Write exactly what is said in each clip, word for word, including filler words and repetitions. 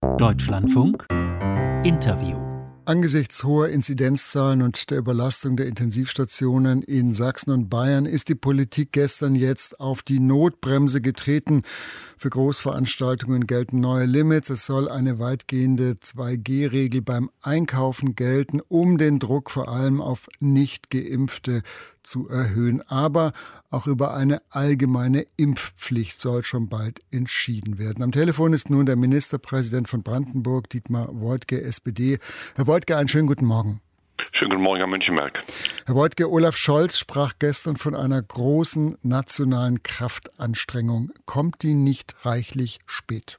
Deutschlandfunk Interview. Angesichts hoher Inzidenzzahlen und der Überlastung der Intensivstationen in Sachsen und Bayern ist die Politik gestern jetzt auf die Notbremse getreten. Für Großveranstaltungen gelten neue Limits. Es soll eine weitgehende zwei G Regel beim Einkaufen gelten, um den Druck vor allem auf Nicht-Geimpfte zu erhöhen. Aber auch über eine allgemeine Impfpflicht soll schon bald entschieden werden. Am Telefon ist nun der Ministerpräsident von Brandenburg, Dietmar Woidke, S P D. Herr Woidke, einen schönen guten Morgen. Schönen guten Morgen, Herr Münchenberg. Herr Woidke, Olaf Scholz sprach gestern von einer großen nationalen Kraftanstrengung. Kommt die nicht reichlich spät?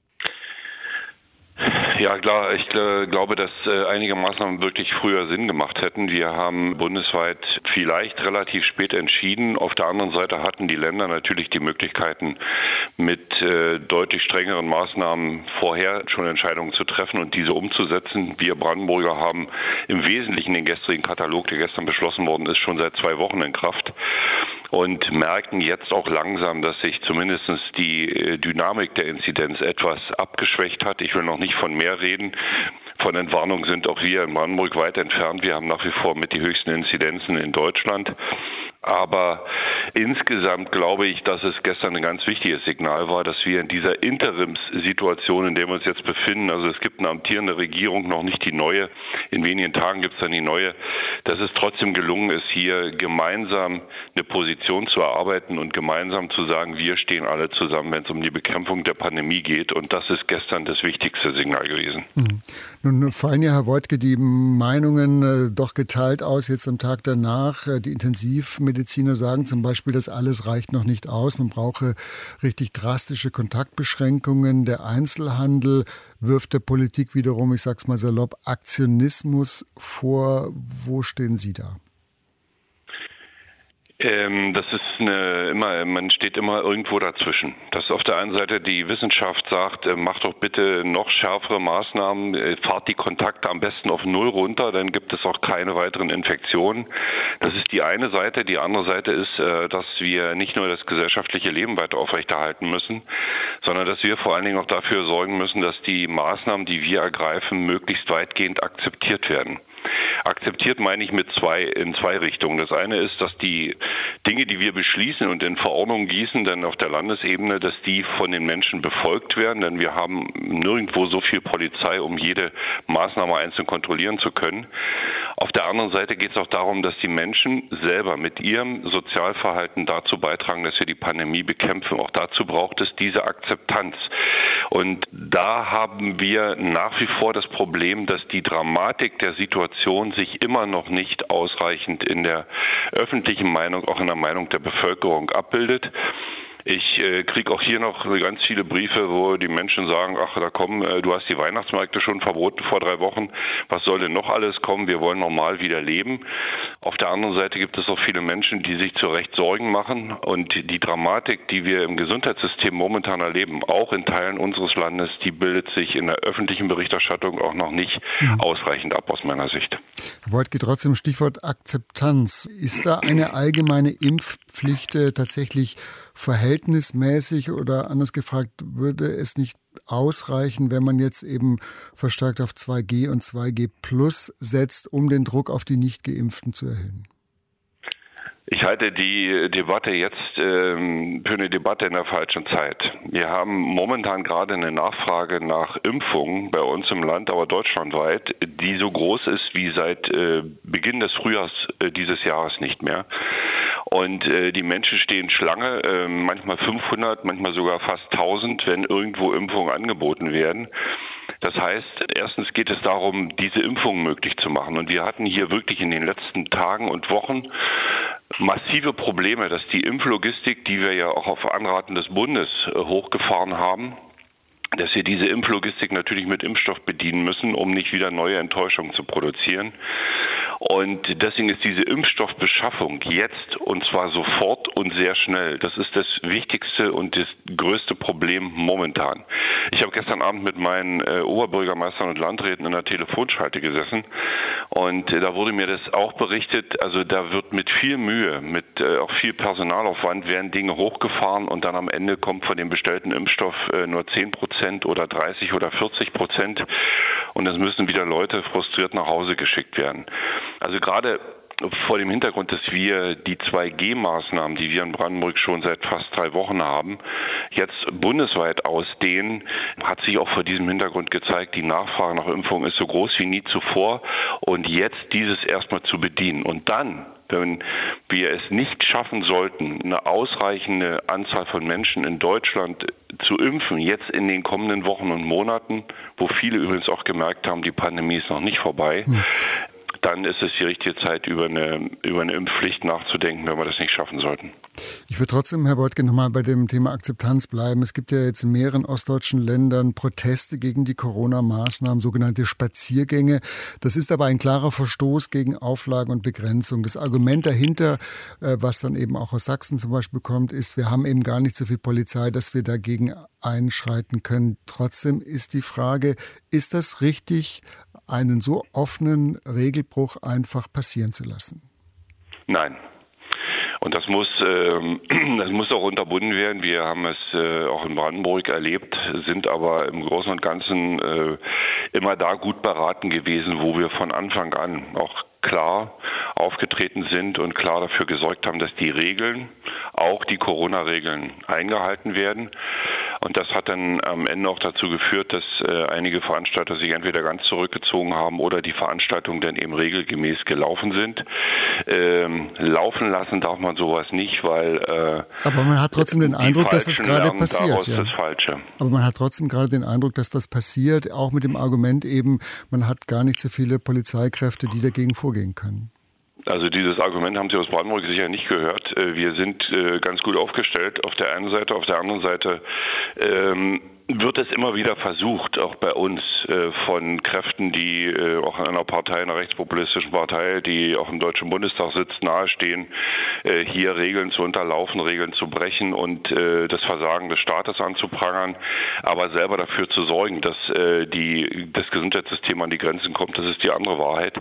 Ja klar, ich äh, glaube, dass äh, einige Maßnahmen wirklich früher Sinn gemacht hätten. Wir haben bundesweit vielleicht relativ spät entschieden. Auf der anderen Seite hatten die Länder natürlich die Möglichkeiten, mit äh, deutlich strengeren Maßnahmen vorher schon Entscheidungen zu treffen und diese umzusetzen. Wir Brandenburger haben im Wesentlichen den gestrigen Katalog, der gestern beschlossen worden ist, schon seit zwei Wochen in Kraft. Und merken jetzt auch langsam, dass sich zumindest die Dynamik der Inzidenz etwas abgeschwächt hat. Ich will noch nicht von mehr reden. Von Entwarnung sind auch wir in Brandenburg weit entfernt. Wir haben nach wie vor mit die höchsten Inzidenzen in Deutschland. Aber insgesamt glaube ich, dass es gestern ein ganz wichtiges Signal war, dass wir in dieser Interimssituation, in der wir uns jetzt befinden, also es gibt eine amtierende Regierung, noch nicht die neue, in wenigen Tagen gibt es dann die neue, dass es trotzdem gelungen ist, hier gemeinsam eine Position zu erarbeiten und gemeinsam zu sagen, wir stehen alle zusammen, wenn es um die Bekämpfung der Pandemie geht. Und das ist gestern das wichtigste Signal gewesen. Mhm. Nun fallen ja, Herr Woidke, die Meinungen äh, doch geteilt aus, jetzt am Tag danach. Äh, die Intensivmediziner sagen zum Beispiel, das alles reicht noch nicht aus. Man brauche richtig drastische Kontaktbeschränkungen. Der Einzelhandel wirft der Politik wiederum, ich sag's mal salopp, Aktionismus vor. Wo stehen Sie da? Ähm, das ist eine, immer, man steht immer irgendwo dazwischen. Dass auf der einen Seite die Wissenschaft sagt, äh, macht doch bitte noch schärfere Maßnahmen, äh, fahrt die Kontakte am besten auf Null runter, dann gibt es auch keine weiteren Infektionen. Das ist die eine Seite. Die andere Seite ist, äh, dass wir nicht nur das gesellschaftliche Leben weiter aufrechterhalten müssen, sondern dass wir vor allen Dingen auch dafür sorgen müssen, dass die Maßnahmen, die wir ergreifen, möglichst weitgehend akzeptiert werden. Akzeptiert meine ich mit zwei, in zwei Richtungen. Das eine ist, dass die Dinge, die wir beschließen und in Verordnungen gießen, dann auf der Landesebene, dass die von den Menschen befolgt werden, denn wir haben nirgendwo so viel Polizei, um jede Maßnahme einzeln kontrollieren zu können. Auf der anderen Seite geht es auch darum, dass die Menschen selber mit ihrem Sozialverhalten dazu beitragen, dass wir die Pandemie bekämpfen. Auch dazu braucht es diese Akzeptanz. Und da haben wir nach wie vor das Problem, dass die Dramatik der Situation sich immer noch nicht ausreichend in der öffentlichen Meinung, auch in der Meinung der Bevölkerung abbildet. Ich äh, kriege auch hier noch ganz viele Briefe, wo die Menschen sagen, ach, da kommen, äh, du hast die Weihnachtsmärkte schon verboten vor drei Wochen. Was soll denn noch alles kommen? Wir wollen normal wieder leben. Auf der anderen Seite gibt es auch viele Menschen, die sich zu Recht Sorgen machen. Und die Dramatik, die wir im Gesundheitssystem momentan erleben, auch in Teilen unseres Landes, die bildet sich in der öffentlichen Berichterstattung auch noch nicht mhm. ausreichend ab aus meiner Sicht. Herr Woidke, trotzdem Stichwort Akzeptanz. Ist da eine allgemeine Impfpflicht äh, tatsächlich verhältnismäßig oder anders gefragt, würde es nicht ausreichen, wenn man jetzt eben verstärkt auf zwei G und zwei G plus setzt, um den Druck auf die Nicht-Geimpften zu erhöhen? Ich halte die Debatte jetzt ähm, für eine Debatte in der falschen Zeit. Wir haben momentan gerade eine Nachfrage nach Impfungen bei uns im Land, aber deutschlandweit, die so groß ist wie seit äh, Beginn des Frühjahrs äh, dieses Jahres nicht mehr. Und äh, die Menschen stehen Schlange, äh, manchmal fünfhundert, manchmal sogar fast tausend, wenn irgendwo Impfungen angeboten werden. Das heißt, erstens geht es darum, diese Impfungen möglich zu machen. Und wir hatten hier wirklich in den letzten Tagen und Wochen massive Probleme, dass die Impflogistik, die wir ja auch auf Anraten des Bundes äh, hochgefahren haben, dass wir diese Impflogistik natürlich mit Impfstoff bedienen müssen, um nicht wieder neue Enttäuschungen zu produzieren. Und deswegen ist diese Impfstoffbeschaffung jetzt und zwar sofort und sehr schnell, das ist das wichtigste und das größte Problem momentan. Ich habe gestern Abend mit meinen äh, Oberbürgermeistern und Landräten in der Telefonschalte gesessen und äh, da wurde mir das auch berichtet, also da wird mit viel Mühe, mit äh, auch viel Personalaufwand werden Dinge hochgefahren und dann am Ende kommt von dem bestellten Impfstoff äh, nur zehn Prozent oder dreißig oder vierzig Prozent und es müssen wieder Leute frustriert nach Hause geschickt werden. Also gerade vor dem Hintergrund, dass wir die zwei G Maßnahmen, die wir in Brandenburg schon seit fast drei Wochen haben, jetzt bundesweit ausdehnen, hat sich auch vor diesem Hintergrund gezeigt, die Nachfrage nach Impfung ist so groß wie nie zuvor und jetzt dieses erstmal zu bedienen. Und dann, wenn wir es nicht schaffen sollten, eine ausreichende Anzahl von Menschen in Deutschland zu impfen, jetzt in den kommenden Wochen und Monaten, wo viele übrigens auch gemerkt haben, die Pandemie ist noch nicht vorbei, hm. dann ist es die richtige Zeit, über eine, über eine Impfpflicht nachzudenken, wenn wir das nicht schaffen sollten. Ich würde trotzdem, Herr Woidke, nochmal bei dem Thema Akzeptanz bleiben. Es gibt ja jetzt in mehreren ostdeutschen Ländern Proteste gegen die Corona-Maßnahmen, sogenannte Spaziergänge. Das ist aber ein klarer Verstoß gegen Auflagen und Begrenzung. Das Argument dahinter, was dann eben auch aus Sachsen zum Beispiel kommt, ist, wir haben eben gar nicht so viel Polizei, dass wir dagegen einschreiten können. Trotzdem ist die Frage, ist das richtig, einen so offenen Regelbruch einfach passieren zu lassen? Nein. Und das muss, ähm, das muss auch unterbunden werden. Wir haben es äh, auch in Brandenburg erlebt, sind aber im Großen und Ganzen äh, immer da gut beraten gewesen, wo wir von Anfang an auch klar aufgetreten sind und klar dafür gesorgt haben, dass die Regeln, auch die Corona-Regeln, eingehalten werden. Und das hat dann am Ende auch dazu geführt, dass äh, einige Veranstalter sich entweder ganz zurückgezogen haben oder die Veranstaltungen dann eben regelgemäß gelaufen sind. Ähm, laufen lassen darf man sowas nicht, weil äh, aber man hat trotzdem den Eindruck, dass das gerade passiert. Ja. Das Falsche. Aber man hat trotzdem gerade den Eindruck, dass das passiert, auch mit dem Argument eben, man hat gar nicht so viele Polizeikräfte, die dagegen vorgehen können. Also dieses Argument haben Sie aus Brandenburg sicher nicht gehört. Wir sind ganz gut aufgestellt auf der einen Seite, auf der anderen Seite ähm, wird es immer wieder versucht, auch bei uns äh, von Kräften, die äh, auch in einer Partei, einer rechtspopulistischen Partei, die auch im Deutschen Bundestag sitzt, nahestehen, äh, hier Regeln zu unterlaufen, Regeln zu brechen und äh, das Versagen des Staates anzuprangern, aber selber dafür zu sorgen, dass äh, die, das Gesundheitssystem an die Grenzen kommt, das ist die andere Wahrheit.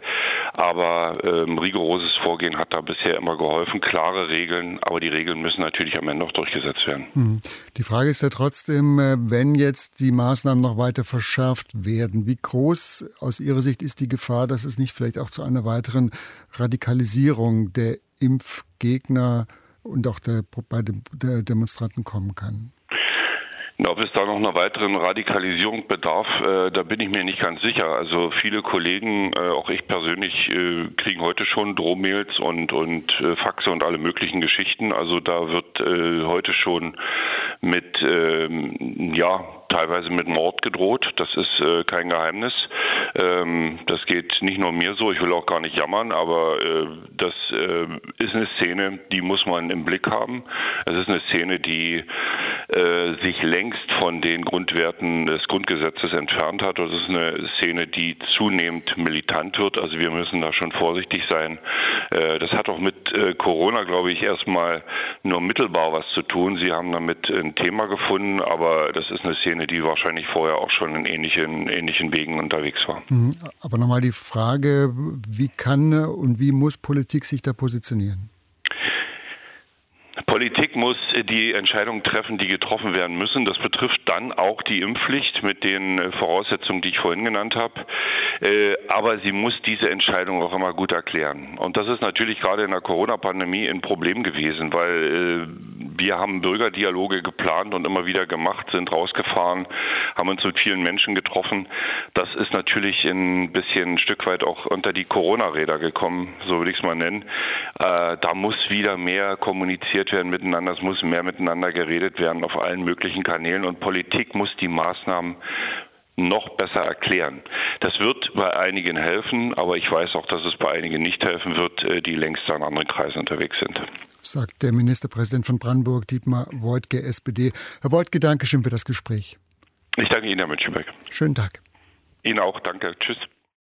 Aber ähm, rigoroses Vorgehen hat da bisher immer geholfen, klare Regeln, aber die Regeln müssen natürlich am Ende auch durchgesetzt werden. Die Frage ist ja trotzdem, wenn jetzt die Maßnahmen noch weiter verschärft werden, wie groß aus Ihrer Sicht ist die Gefahr, dass es nicht vielleicht auch zu einer weiteren Radikalisierung der Impfgegner und auch der, bei den, der Demonstranten kommen kann? Ob es da noch einer weiteren Radikalisierung bedarf, äh, da bin ich mir nicht ganz sicher. Also viele Kollegen, äh, auch ich persönlich, äh, kriegen heute schon Drohmails und und äh, Faxe und alle möglichen Geschichten. Also da wird äh, heute schon mit, ähm, ja, teilweise mit Mord gedroht. Das ist äh, kein Geheimnis. Ähm, das geht nicht nur mir so. Ich will auch gar nicht jammern, aber äh, das äh, ist eine Szene, die muss man im Blick haben. Es ist eine Szene, die äh, sich längst von den Grundwerten des Grundgesetzes entfernt hat. Das ist eine Szene, die zunehmend militant wird. Also wir müssen da schon vorsichtig sein. Äh, das hat auch mit äh, Corona, glaube ich, erstmal nur mittelbar was zu tun. Sie haben damit ein Thema gefunden, aber das ist eine Szene, die wahrscheinlich vorher auch schon in ähnlichen, ähnlichen Wegen unterwegs war. Aber nochmal die Frage, wie kann und wie muss Politik sich da positionieren? Politik muss die Entscheidungen treffen, die getroffen werden müssen. Das betrifft dann auch die Impfpflicht mit den Voraussetzungen, die ich vorhin genannt habe. Aber sie muss diese Entscheidung auch immer gut erklären. Und das ist natürlich gerade in der Corona-Pandemie ein Problem gewesen, weil wir haben Bürgerdialoge geplant und immer wieder gemacht, sind rausgefahren, haben uns mit vielen Menschen getroffen. Das ist natürlich ein bisschen ein Stück weit auch unter die Corona-Räder gekommen, so würde ich es mal nennen. Da muss wieder mehr kommuniziert werden miteinander, es muss mehr miteinander geredet werden auf allen möglichen Kanälen und Politik muss die Maßnahmen noch besser erklären. Das wird bei einigen helfen, aber ich weiß auch, dass es bei einigen nicht helfen wird, die längst in anderen Kreisen unterwegs sind. Sagt der Ministerpräsident von Brandenburg, Dietmar Woidke, S P D. Herr Woidke, danke schön für das Gespräch. Ich danke Ihnen, Herr Münchenberg. Schönen Tag. Ihnen auch, danke. Tschüss.